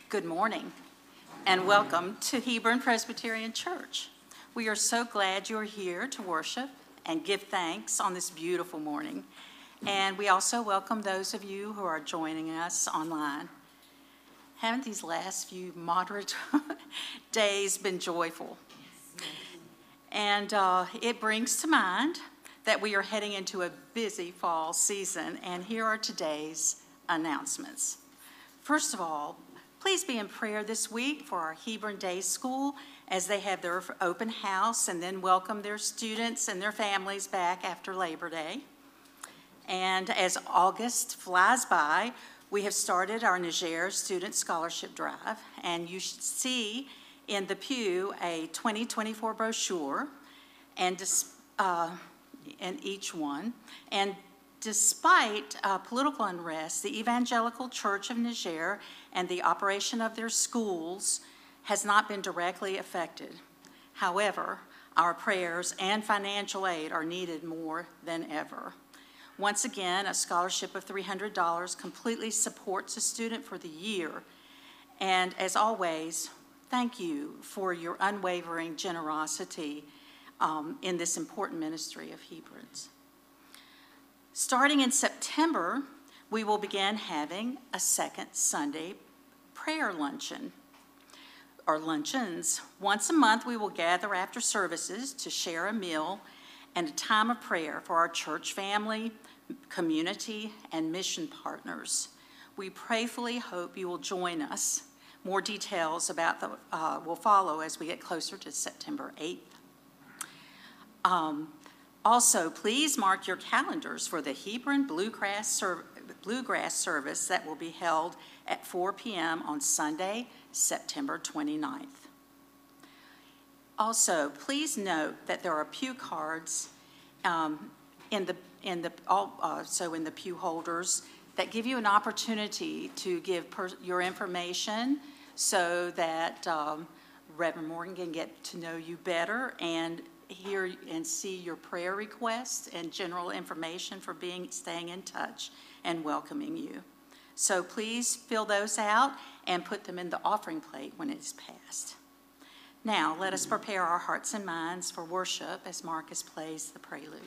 Good morning and welcome to Hebron Presbyterian Church. We are so glad you're here to worship and give thanks on this beautiful morning. And we also welcome those of you who are joining us online. Haven't these last few moderate days been joyful? And it brings to mind that we are heading into a busy fall season, and here are today's announcements. First of all, please be in prayer this week for our Hebron Day School as they have their open house and then welcome their students and their families back after Labor Day. And as August flies by, we have started our Niger Student Scholarship Drive, and you should see in the pew a 2024 brochure and in each one. And despite political unrest, the Evangelical Church of Niger and the operation of their schools has not been directly affected. However, our prayers and financial aid are needed more than ever. Once again, a scholarship of $300 completely supports a student for the year. And as always, thank you for your unwavering generosity in this important ministry of Hebron's. Starting in September, we will begin having a second Sunday prayer luncheon, or luncheons. Once a month, we will gather after services to share a meal and a time of prayer for our church family, community, and mission partners. We prayerfully hope you will join us. More details about will follow as we get closer to September 8th. Also, please mark your calendars for the Hebron Bluegrass service that will be held at 4 p.m. on Sunday, September 29th. Also, please note that there are pew cards in the pew holders that give you an opportunity to give your information so that Reverend Morgan can get to know you better and hear and see your prayer requests and general information for staying in touch and welcoming you. So please fill those out and put them in the offering plate when it's passed. Now, let us prepare our hearts and minds for worship as Marcus plays the prelude.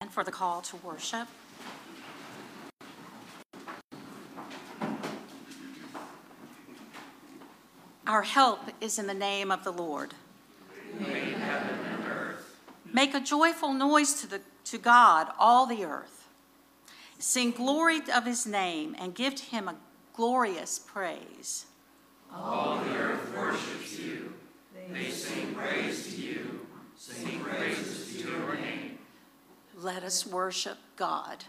for the call to worship. Our help is in the name of the Lord. Who made heaven and earth. Make a joyful noise to God, all the earth. Sing glory of his name and give to him a glorious praise. All the earth worships you. They sing praise to you. Sing praises to your name. Let us worship God.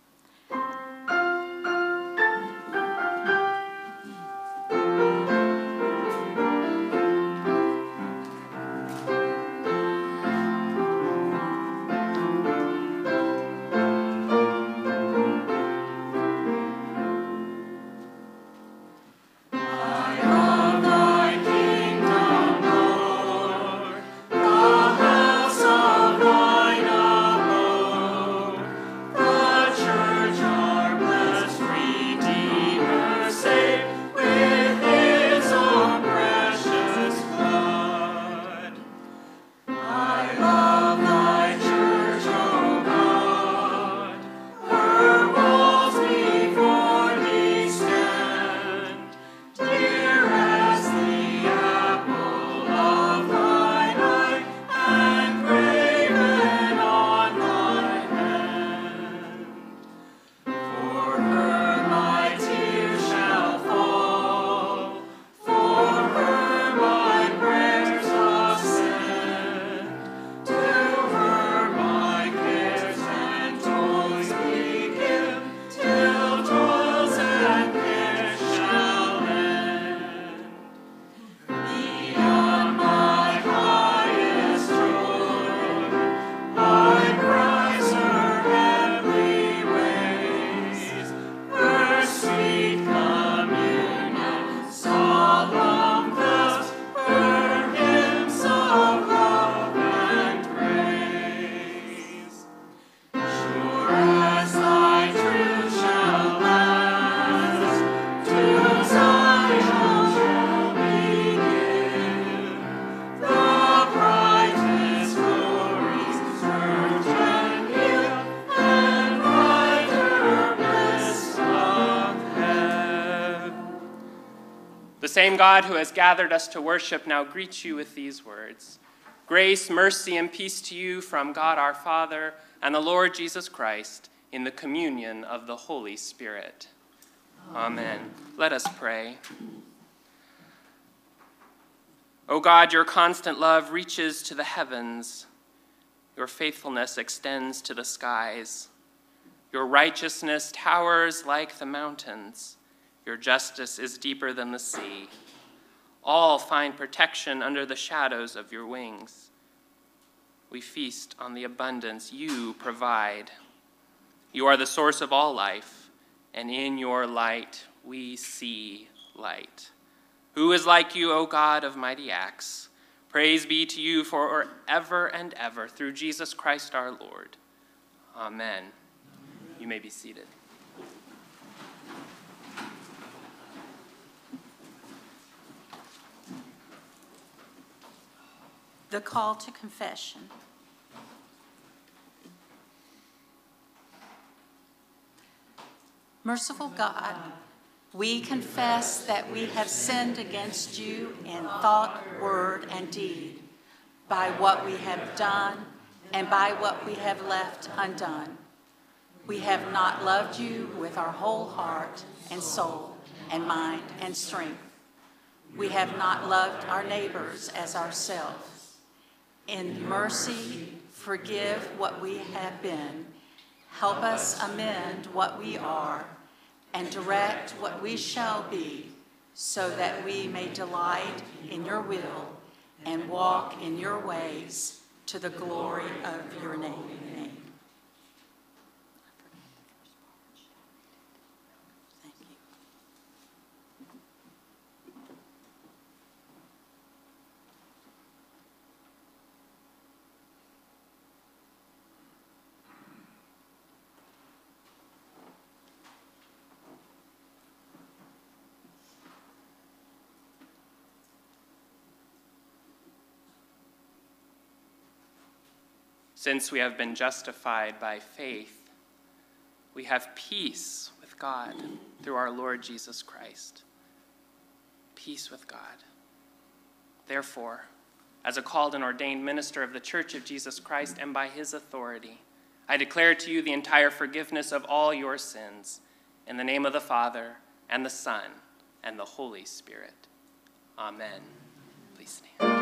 The same God who has gathered us to worship now greets you with these words. Grace, mercy, and peace to you from God our Father and the Lord Jesus Christ in the communion of the Holy Spirit. Amen. Let us pray. O God, your constant love reaches to the heavens. Your faithfulness extends to the skies. Your righteousness towers like the mountains. Your justice is deeper than the sea. All find protection under the shadows of your wings. We feast on the abundance you provide. You are the source of all life, and in your light we see light. Who is like you, O God of mighty acts? Praise be to you forever and ever, through Jesus Christ our Lord. Amen. You may be seated. The call to confession. Merciful God, we confess that we have sinned against you in thought, word, and deed, by what we have done and by what we have left undone. We have not loved you with our whole heart and soul and mind and strength. We have not loved our neighbors as ourselves. In mercy, forgive what we have been. Help us amend what we are and direct what we shall be, so that we may delight in your will and walk in your ways to the glory of your name. Thank you. Since we have been justified by faith, we have peace with God through our Lord Jesus Christ. Peace with God. Therefore, as a called and ordained minister of the Church of Jesus Christ and by his authority, I declare to you the entire forgiveness of all your sins in the name of the Father and the Son and the Holy Spirit. Amen. Please stand.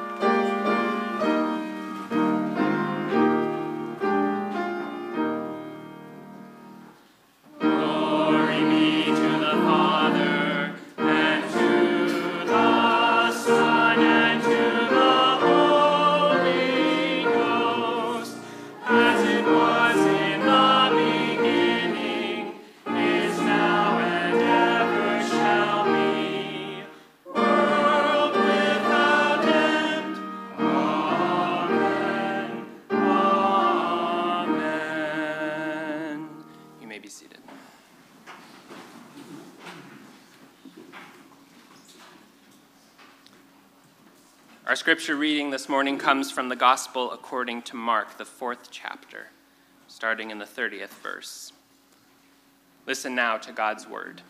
Our scripture reading this morning comes from the Gospel according to Mark, the 4th chapter, starting in the 30th verse. Listen now to God's word.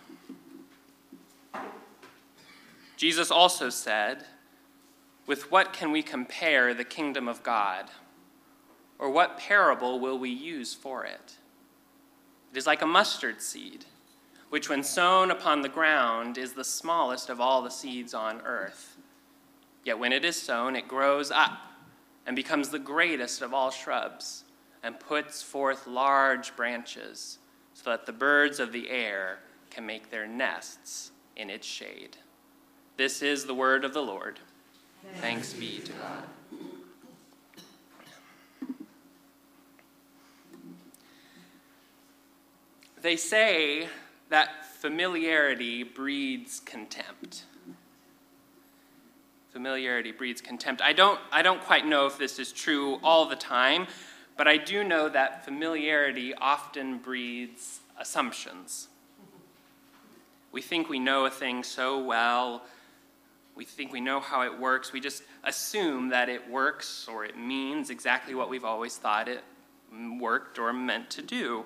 Jesus also said, "With what can we compare the kingdom of God? Or what parable will we use for it? It is like a mustard seed, which when sown upon the ground is the smallest of all the seeds on earth. Yet when it is sown, it grows up and becomes the greatest of all shrubs and puts forth large branches so that the birds of the air can make their nests in its shade." This is the word of the Lord. Thanks be to God. They say that familiarity breeds contempt. Familiarity breeds contempt. I don't quite know if this is true all the time, but I do know that familiarity often breeds assumptions. We think we know a thing so well, we think we know how it works, we just assume that it works or it means exactly what we've always thought it worked or meant to do.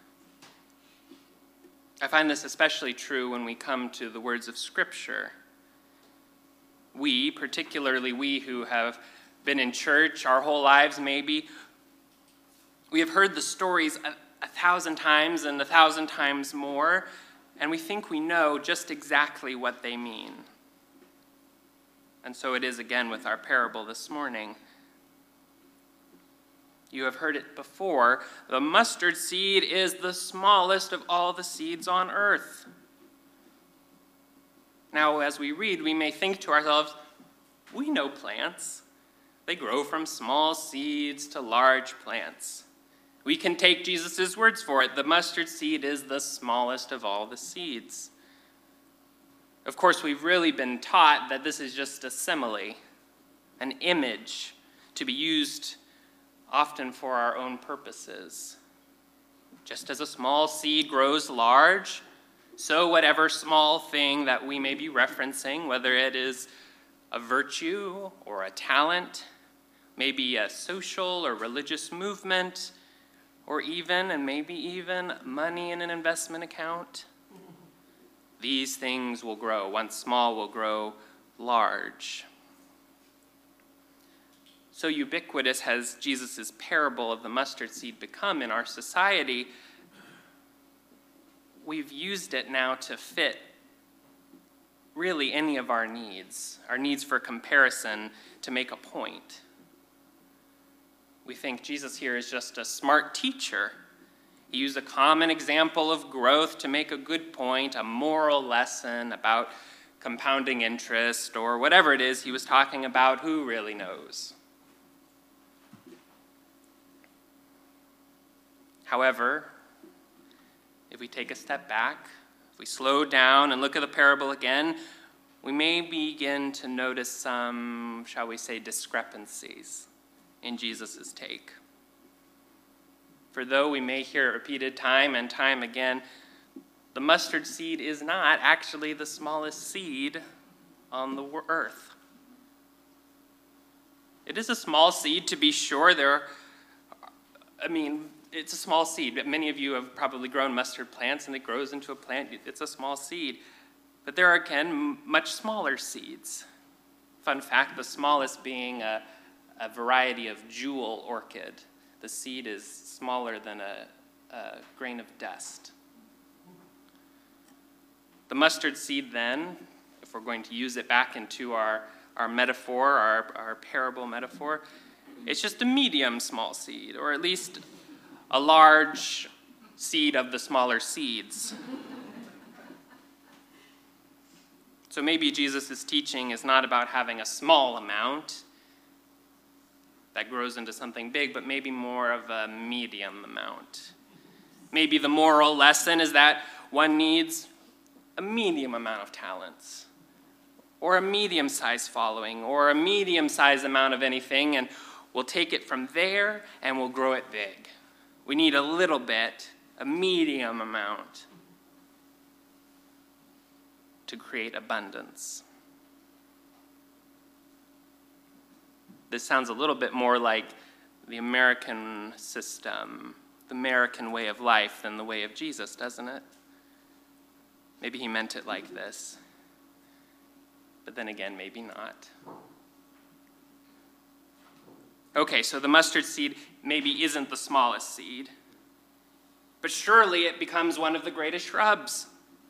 I find this especially true when we come to the words of Scripture. We, particularly we who have been in church our whole lives maybe, we have heard the stories 1,000 times and 1,000 times more, and we think we know just exactly what they mean. And so it is again with our parable this morning. You have heard it before. The mustard seed is the smallest of all the seeds on earth. Now, as we read, we may think to ourselves, we know plants. They grow from small seeds to large plants. We can take Jesus' words for it. The mustard seed is the smallest of all the seeds. Of course, we've really been taught that this is just a simile, an image to be used often for our own purposes. Just as a small seed grows large, so whatever small thing that we may be referencing, whether it is a virtue or a talent, maybe a social or religious movement, or even, and maybe even, money in an investment account, these things will grow. Once small, will grow large. So ubiquitous has Jesus' parable of the mustard seed become in our society, we've used it now to fit really any of our needs for comparison to make a point. We think Jesus here is just a smart teacher. He used a common example of growth to make a good point, a moral lesson about compounding interest or whatever it is he was talking about. Who really knows? However, if we take a step back, if we slow down and look at the parable again, we may begin to notice some, shall we say, discrepancies in Jesus' take. For though we may hear it repeated time and time again, the mustard seed is not actually the smallest seed on the earth. It is a small seed, to be sure. There I mean, it's a small seed. Many of you have probably grown mustard plants, and it grows into a plant. It's a small seed. But there are, again, much smaller seeds. Fun fact, the smallest being a variety of jewel orchid. The seed is smaller than a grain of dust. The mustard seed, then, if we're going to use it back into our metaphor, our parable metaphor, it's just a medium small seed, or at least a large seed of the smaller seeds. So maybe Jesus' teaching is not about having a small amount that grows into something big, but maybe more of a medium amount. Maybe the moral lesson is that one needs a medium amount of talents, or a medium-sized following, or a medium-sized amount of anything, and we'll take it from there and we'll grow it big. We need a little bit, a medium amount, to create abundance. This sounds a little bit more like the American system, the American way of life, than the way of Jesus, doesn't it? Maybe he meant it like this. But then again, maybe not. Okay, so the mustard seed maybe isn't the smallest seed, but surely it becomes one of the greatest shrubs.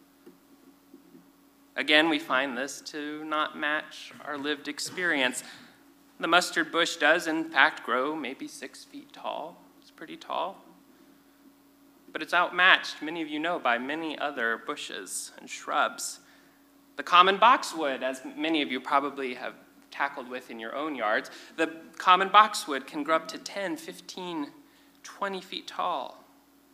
Again, we find this to not match our lived experience. The mustard bush does, in fact, grow maybe 6 feet tall. It's pretty tall. But it's outmatched, many of you know, by many other bushes and shrubs. The common boxwood, as many of you probably have tackled with in your own yards, the common boxwood can grow up to 10, 15, 20 feet tall.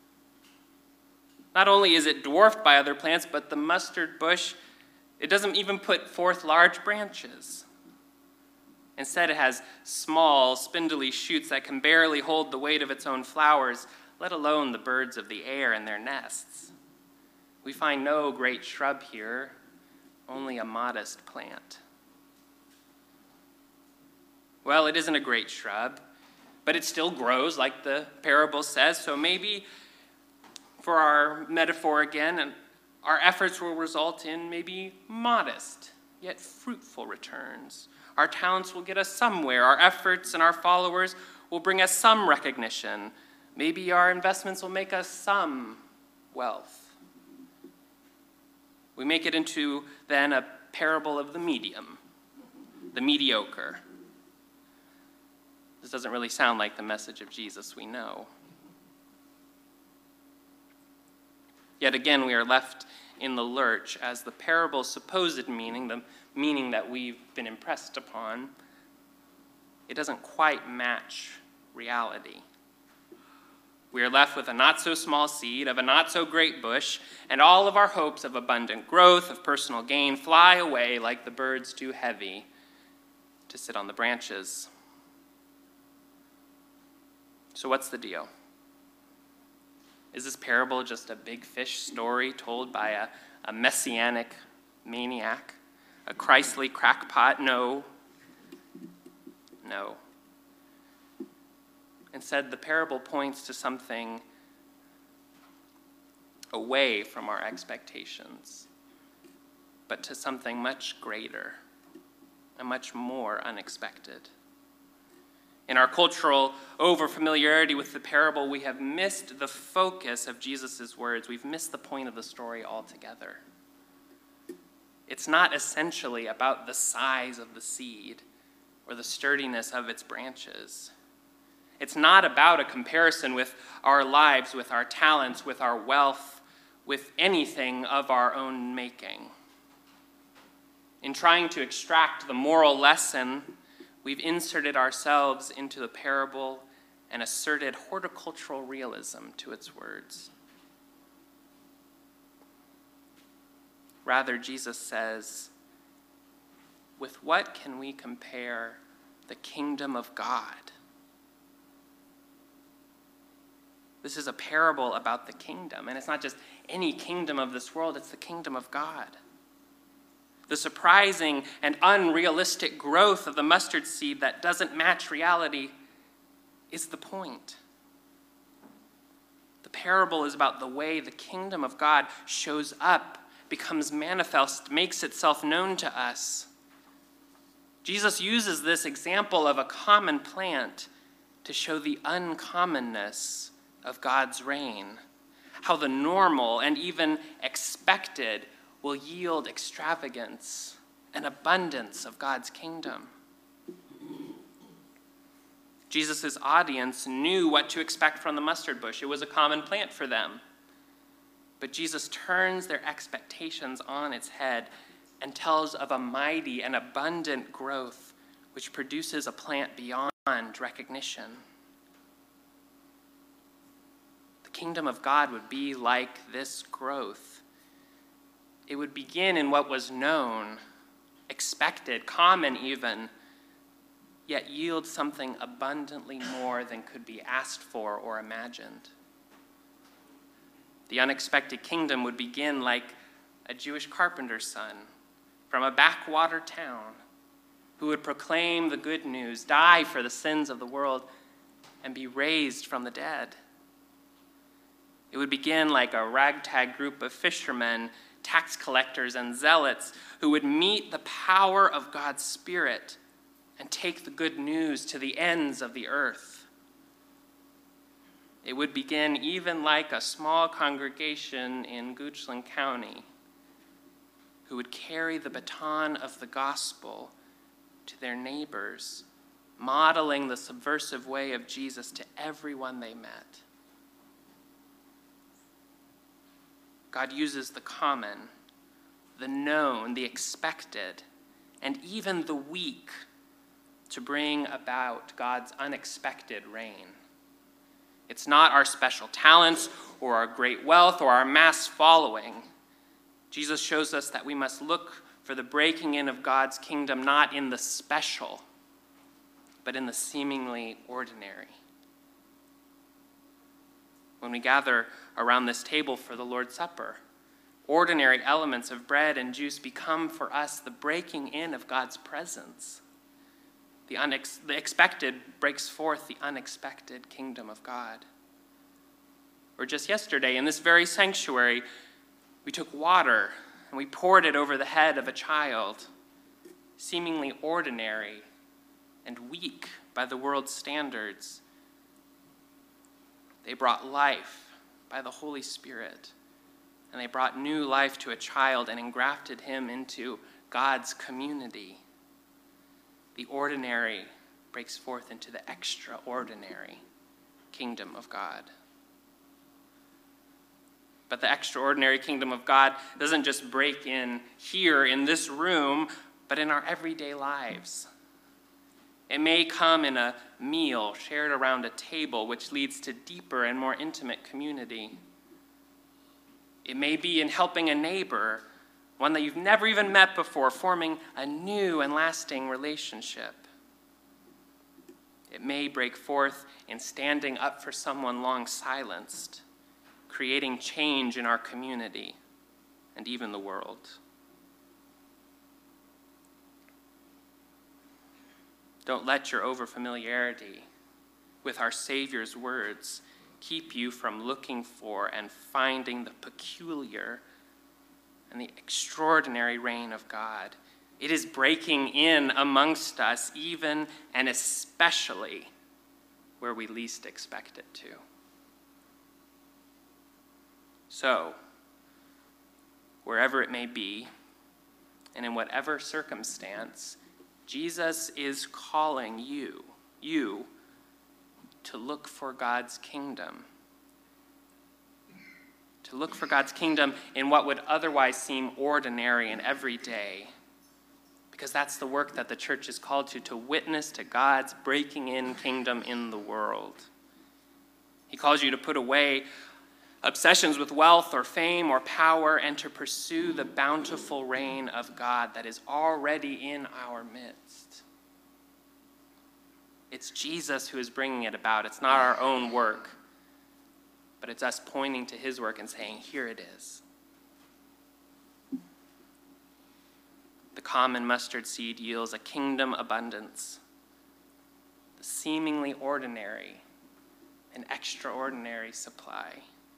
Not only is it dwarfed by other plants, but the mustard bush, it doesn't even put forth large branches. Instead, it has small, spindly shoots that can barely hold the weight of its own flowers, let alone the birds of the air and their nests. We find no great shrub here, only a modest plant. Well, it isn't a great shrub, but it still grows like the parable says, so maybe for our metaphor again, our efforts will result in maybe modest yet fruitful returns. Our talents will get us somewhere. Our efforts and our followers will bring us some recognition. Maybe our investments will make us some wealth. We make it into, then, a parable of the medium, the mediocre. This doesn't really sound like the message of Jesus we know. Yet again, we are left in the lurch as the parable's supposed meaning, the meaning that we've been impressed upon, it doesn't quite match reality. We are left with a not-so-small seed of a not-so-great bush, and all of our hopes of abundant growth, of personal gain, fly away like the birds too heavy to sit on the branches. So what's the deal? Is this parable just a big fish story told by a messianic maniac, a Christly crackpot? No. Instead, the parable points to something away from our expectations, but to something much greater and much more unexpected. In our cultural overfamiliarity with the parable, we have missed the focus of Jesus' words. We've missed the point of the story altogether. It's not essentially about the size of the seed or the sturdiness of its branches. It's not about a comparison with our lives, with our talents, with our wealth, with anything of our own making. In trying to extract the moral lesson, we've inserted ourselves into the parable and asserted horticultural realism to its words. Rather, Jesus says, with what can we compare the kingdom of God? This is a parable about the kingdom, and it's not just any kingdom of this world, it's the kingdom of God. The surprising and unrealistic growth of the mustard seed that doesn't match reality is the point. The parable is about the way the kingdom of God shows up, becomes manifest, makes itself known to us. Jesus uses this example of a common plant to show the uncommonness of God's reign, how the normal and even expected will yield extravagance and abundance of God's kingdom. Jesus' audience knew what to expect from the mustard bush. It was a common plant for them. But Jesus turns their expectations on its head and tells of a mighty and abundant growth which produces a plant beyond recognition. The kingdom of God would be like this growth. It would begin in what was known, expected, common even, yet yield something abundantly more than could be asked for or imagined. The unexpected kingdom would begin like a Jewish carpenter's son from a backwater town who would proclaim the good news, die for the sins of the world, and be raised from the dead. It would begin like a ragtag group of fishermen, tax collectors, and zealots who would meet the power of God's Spirit and take the good news to the ends of the earth. It would begin even like a small congregation in Goochland County who would carry the baton of the gospel to their neighbors, modeling the subversive way of Jesus to everyone they met. God uses the common, the known, the expected, and even the weak to bring about God's unexpected reign. It's not our special talents or our great wealth or our mass following. Jesus shows us that we must look for the breaking in of God's kingdom not in the special, but in the seemingly ordinary. When we gather around this table for the Lord's Supper, ordinary elements of bread and juice become for us the breaking in of God's presence. The expected breaks forth the unexpected kingdom of God. Or just yesterday, in this very sanctuary, we took water and we poured it over the head of a child, seemingly ordinary and weak by the world's standards. They brought life by the Holy Spirit, and they brought new life to a child and engrafted him into God's community. The ordinary breaks forth into the extraordinary kingdom of God. But the extraordinary kingdom of God doesn't just break in here in this room, but in our everyday lives. It may come in a meal shared around a table, which leads to deeper and more intimate community. It may be in helping a neighbor, one that you've never even met before, forming a new and lasting relationship. It may break forth in standing up for someone long silenced, creating change in our community and even the world. Don't let your overfamiliarity with our Savior's words keep you from looking for and finding the peculiar and the extraordinary reign of God. It is breaking in amongst us, even and especially where we least expect it to. So, wherever it may be, and in whatever circumstance, Jesus is calling you to look for God's kingdom. To look for God's kingdom in what would otherwise seem ordinary and everyday. Because that's the work that the church is called to witness to God's breaking in kingdom in the world. He calls you to put away obsessions with wealth or fame or power and to pursue the bountiful reign of God that is already in our midst. It's Jesus who is bringing it about. It's not our own work, but it's us pointing to his work and saying, here it is. The common mustard seed yields a kingdom abundance. The seemingly ordinary an extraordinary supply.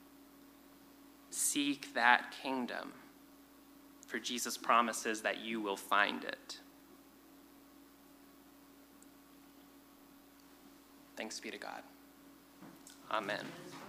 Seek that kingdom, for Jesus promises that you will find it. Thanks be to God. Amen.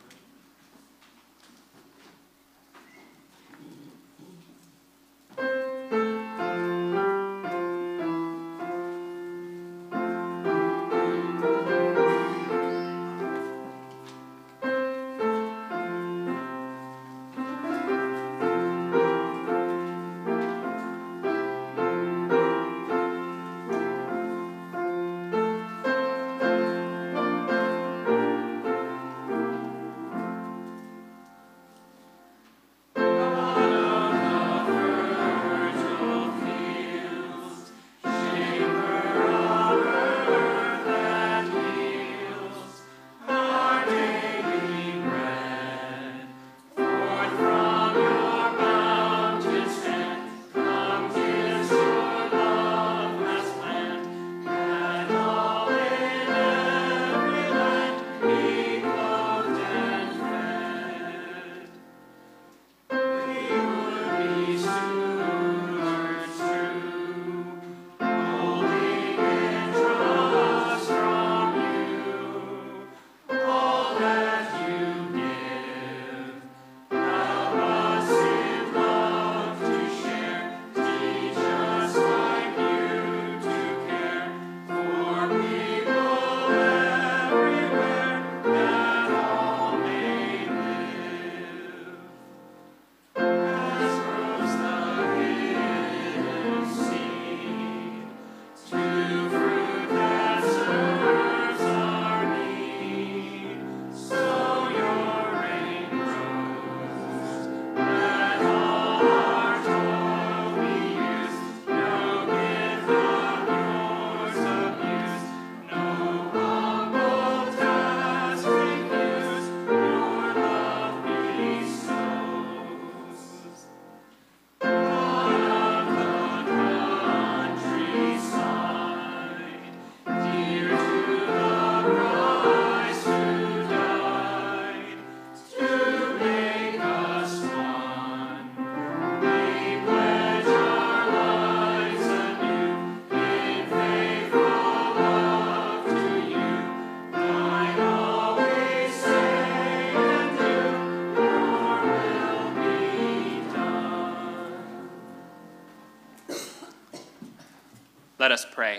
Let us pray.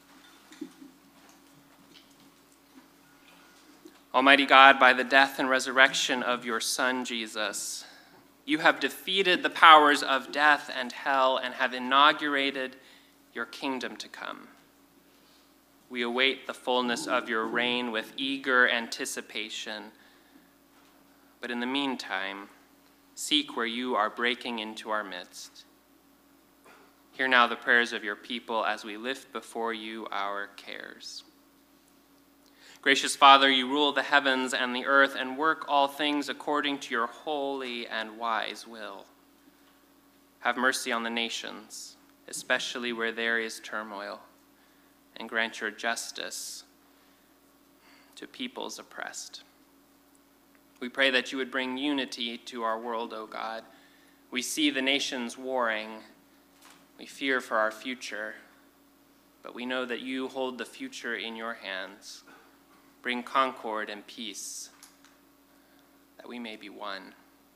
Almighty God, by the death and resurrection of your Son, Jesus, you have defeated the powers of death and hell and have inaugurated your kingdom to come. We await the fullness of your reign with eager anticipation. But in the meantime, seek where you are breaking into our midst. Hear now the prayers of your people as we lift before you our cares. Gracious Father, you rule the heavens and the earth and work all things according to your holy and wise will. Have mercy on the nations, especially where there is turmoil, and grant your justice to peoples oppressed. We pray that you would bring unity to our world, O God. We see the nations warring. We fear for our future, but we know that you hold the future in your hands. Bring concord and peace, that we may be one.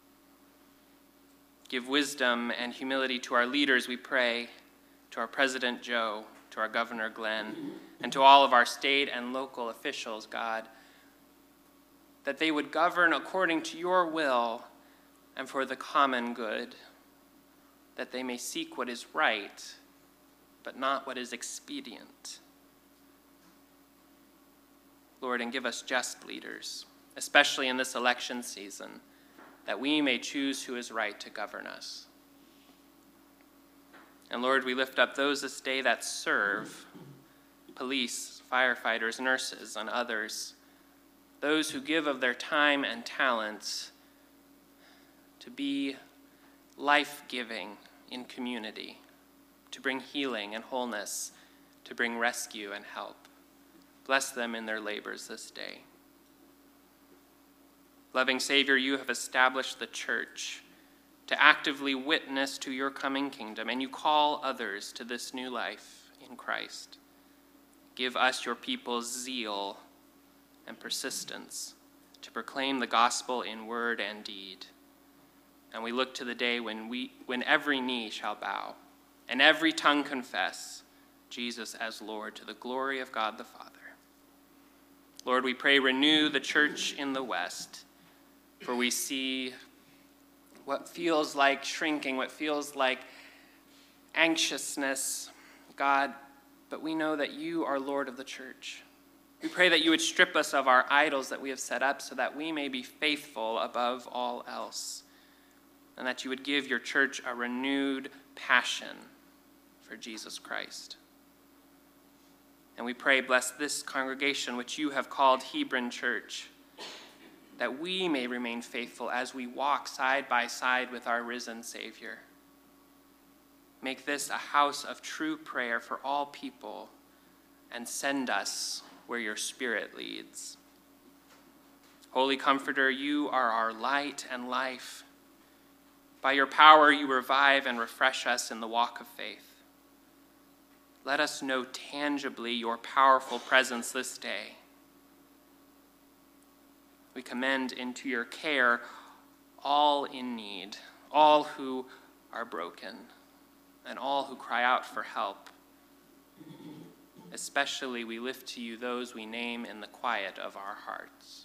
Give wisdom and humility to our leaders, we pray, to our President Joe, to our Governor Glenn, and to all of our state and local officials, God, that they would govern according to your will and for the common good, that they may seek what is right, but not what is expedient. Lord, and give us just leaders, especially in this election season, that we may choose who is right to govern us. And Lord, we lift up those this day that serve, police, firefighters, nurses, and others, those who give of their time and talents to be life-giving in community, to bring healing and wholeness, to bring rescue and help. Bless them in their labors this day. Loving Savior, you have established the church to actively witness to your coming kingdom, and you call others to this new life in Christ. Give us, your people, zeal and persistence to proclaim the gospel in word and deed. And we look to the day when every knee shall bow and every tongue confess Jesus as Lord, to the glory of God the Father. Lord, we pray, renew the church in the West, for we see what feels like shrinking, what feels like anxiousness, God, but we know that you are Lord of the church. We pray that you would strip us of our idols that we have set up so that we may be faithful above all else, and that you would give your church a renewed passion for Jesus Christ. And we pray, bless this congregation which you have called Hebron Church, that we may remain faithful as we walk side by side with our risen Savior. Make this a house of true prayer for all people, and send us where your Spirit leads. Holy Comforter, you are our light and life. By your power, you revive and refresh us in the walk of faith. Let us know tangibly your powerful presence this day. We commend into your care all in need, all who are broken, and all who cry out for help. Especially we lift to you those we name in the quiet of our hearts.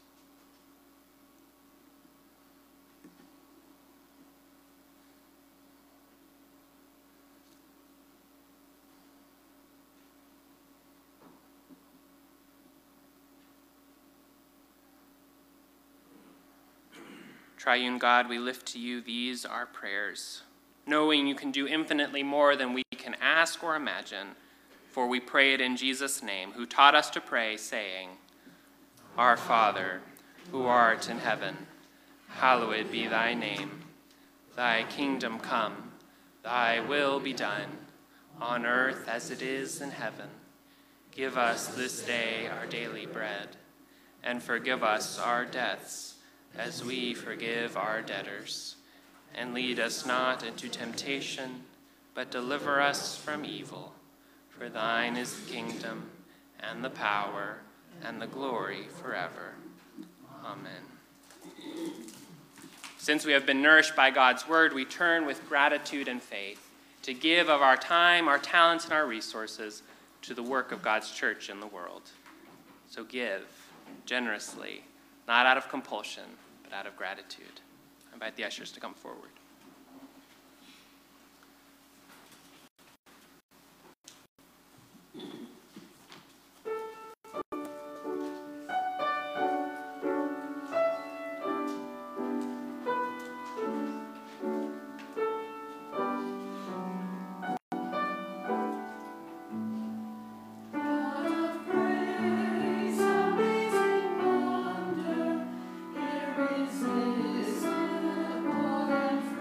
Triune God, we lift to you these our prayers, knowing you can do infinitely more than we can ask or imagine, for we pray it in Jesus' name, who taught us to pray, saying, Our Father, who art in heaven, hallowed be thy name. Thy kingdom come, thy will be done, on earth as it is in heaven. Give us this day our daily bread, and forgive us our debts, as we forgive our debtors. And lead us not into temptation, but deliver us from evil. For thine is the kingdom, and the power, and the glory forever. Amen. Since we have been nourished by God's word, we turn with gratitude and faith to give of our time, our talents, and our resources to the work of God's church in the world. So give generously, not out of compulsion, but out of gratitude. I invite the ushers to come forward. Irresistible and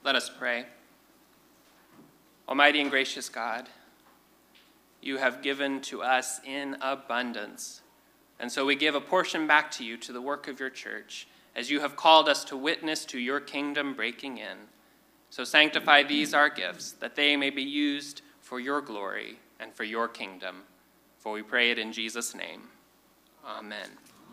Let us pray. Almighty and gracious God, you have given to us in abundance, and so we give a portion back to you to the work of your church, as you have called us to witness to your kingdom breaking in. So sanctify these our gifts, that they may be used for your glory and for your kingdom. For we pray it in Jesus' name. Amen.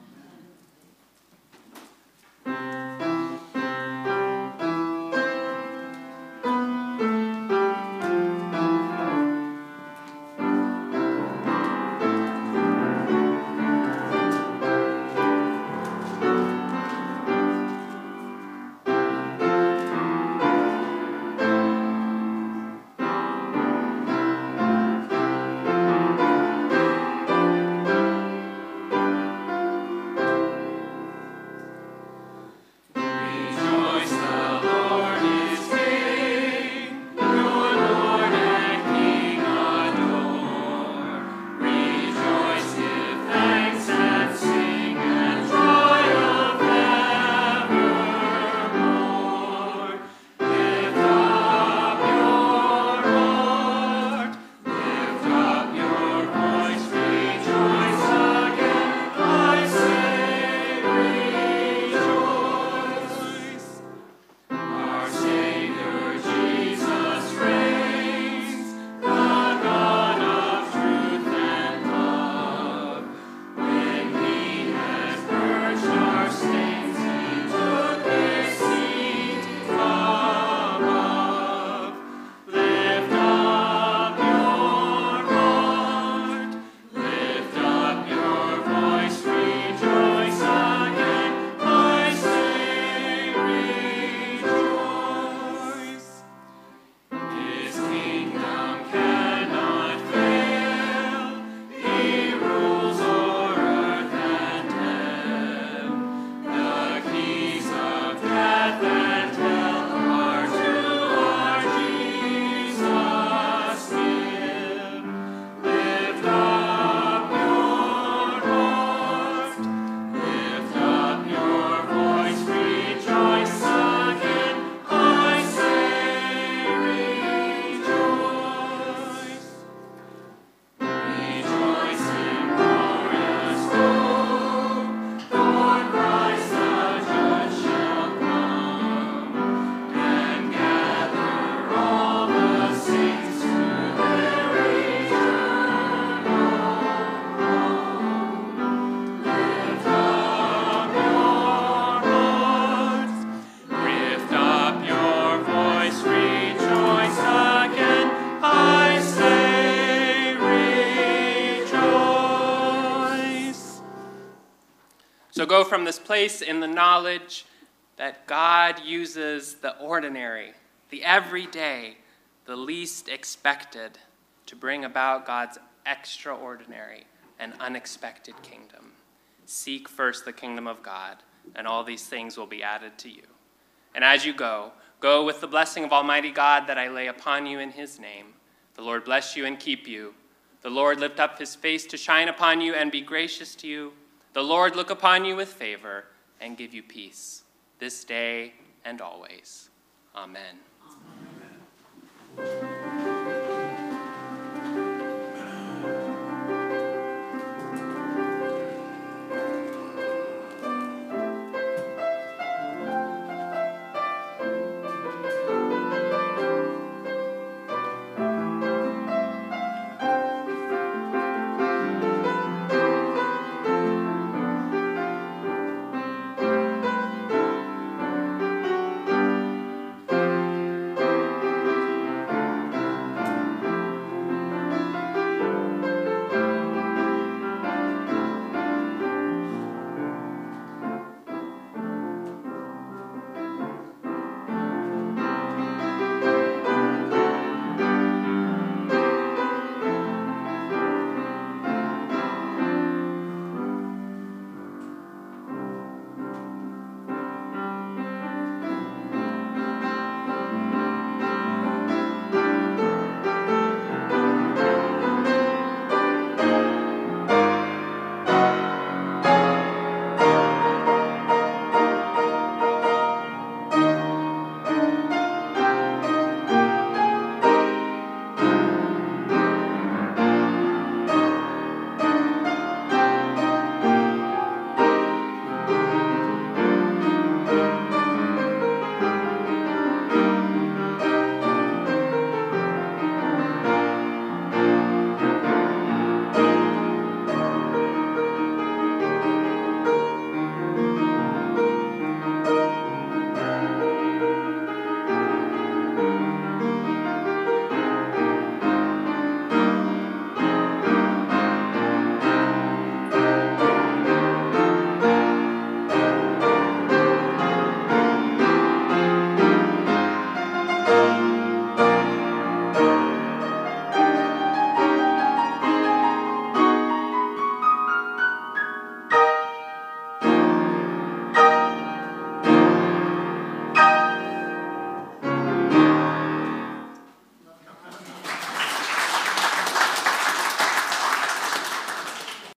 So go from this place in the knowledge that God uses the ordinary, the everyday, the least expected to bring about God's extraordinary and unexpected kingdom. Seek first the kingdom of God, and all these things will be added to you. And as you go with the blessing of Almighty God that I lay upon you in his name. The Lord bless you and keep you. The Lord lift up his face to shine upon you and be gracious to you. The Lord look upon you with favor and give you peace, this day and always. Amen. Amen.